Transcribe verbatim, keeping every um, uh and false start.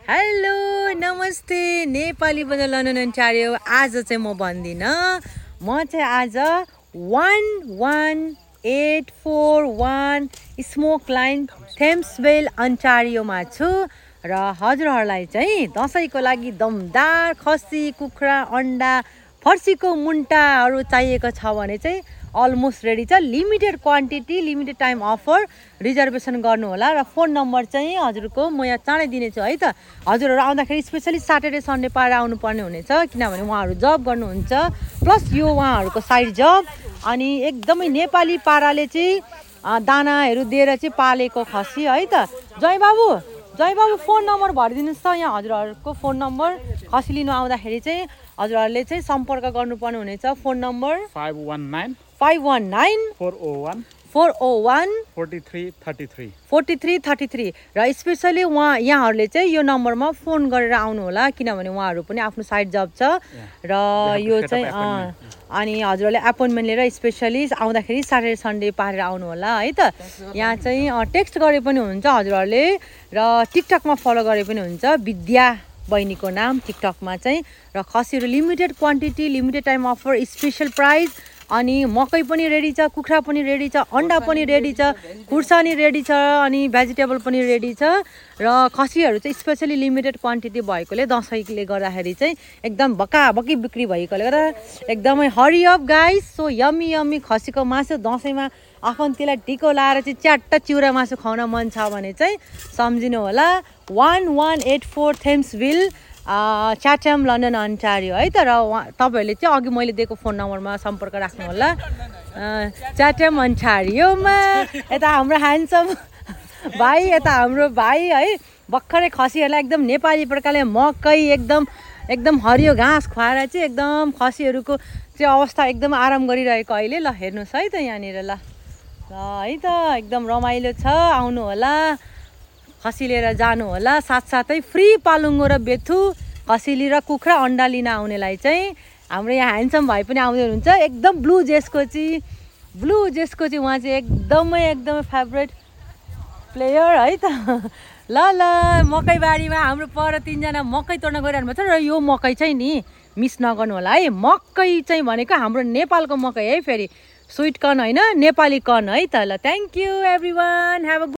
Hello नमस्ते नेपाली बजार London अन्टारियो। आज चाहिँ म भन्दिनँ, म चाहिँ आज one one eight four one smoke line Thamesville अन्टारियोमा छु र हजुरहरूलाई चाहिँ दसैँको लागि दमदार खसी कुखुरा अन्डा फर्सीको मुन्टाहरू चाहिएको छ भने चाहिँ अलमोस्ट रेडी छ। Limited quantity limited time offer, reservation गर्नु होला र फोन नम्बर चाहिँ हजुरको म यहाँ चाँडै दिनेछु है त। हजुरहरू आउँदाखेरि स्पेसली सैटरडे सन्डे पाएर आउनुपर्ने हुनेछ, किनभने उहाँहरू जब गर्नुहुन्छ, प्लस यो उहाँहरूको साइड जब। अनि एकदमै नेपाली पाराले चाहिँ दानाहरू दिएर चाहिँ पालेको खसी है त। जय बाबु जय बाबु फोन नम्बर भरिदिनुहोस् त। यहाँ हजुरहरूको फोन नम्बर खसी लिनु आउँदाखेरि चाहिँ हजुरहरूले चाहिँ सम्पर्क गर्नुपर्ने हुनेछ। Phone number five one nine five one nine four O one four O one forty three thirty three forty three thirty three र स्पेसली उहाँ यहाँहरूले चाहिँ यो नम्बरमा फोन गरेर आउनु होला, किनभने उहाँहरू पनि आफ्नो साइड जब छ र यो चाहिँ अनि हजुरहरूले एपोइन्टमेन्ट लिएर स्पेसली आउँदाखेरि सैटरडे सन्डे पारेर आउनु होला है त। यहाँ चाहिँ टेक्स्ट गरे पनि हुन्छ हजुरहरूले र टिकटकमा फलो गरे पनि हुन्छ, विद्या बहिनीको नाम टिकटकमा चाहिँ। र खसीहरू limited quantity limited time offer, special price. अनि मकै पनि रेडी छ, कुखुरा पनि रेडी छ, अन्डा पनि रेडी छ, खुर्सानी रेडी छ, अनि भेजिटेबल पनि रेडी छ। र खसीहरू चाहिँ स्पेसली लिमिटेड क्वान्टिटी भएकोले दसैँले गर्दाखेरि चाहिँ एकदम बकाबकी बिक्री भएकोले गर्दा एकदमै hurry up guys. So yummy yummy खसीको मासु दसैँमा आफन्तलाई टिको लाएर चाहिँ च्याट्ट चिउरा मासु खुवाउन मन छ भने चाहिँ सम्झिनु होला one one eight four Thamesville Chatham London Ontario है त। र उहाँ तपाईँहरूले चाहिँ अघि मैले दिएको फोन नम्बरमा सम्पर्क राख्नु होला। च्याटम अन्टारियोमा यता हाम्रो ह्यान्डसम भाइ, यता हाम्रो भाइ है भर्खरै खसीहरूलाई एकदम नेपाली प्रकारले मकै एकदम एकदम हरियो घाँस खुवाएर चाहिँ एकदम खसीहरूको चाहिँ अवस्था एकदम आराम गरिरहेको अहिले। ल हेर्नुहोस् है त यहाँनिर, ल ल है त एकदम रमाइलो छ। आउनु होला, खसी लिएर जानु होला। साथसाथै फ्री पालुङ्गो र बेथु खसी लिएर कुखुरा अन्डा लिन आउनेलाई चाहिँ हाम्रो यहाँ ह्यान्डसम भाइ पनि आउँदै हुनुहुन्छ। एकदम ब्लू जेसको चाहिँ ब्लू जेसको चाहिँ उहाँ चाहिँ एकदमै एकदमै फेभरेट प्लेयर है त। ल ल मकैबारीमा हाम्रो पर तिनजना मकै तोड्न गइरहनु भएको छ र यो मकै चाहिँ नि मिस नगर्नु होला है। मकै चाहिँ भनेको हाम्रो नेपालको मकै है, फेरि स्विट कर्न होइन, नेपाली कर्न है त। ल thank you everyone, have a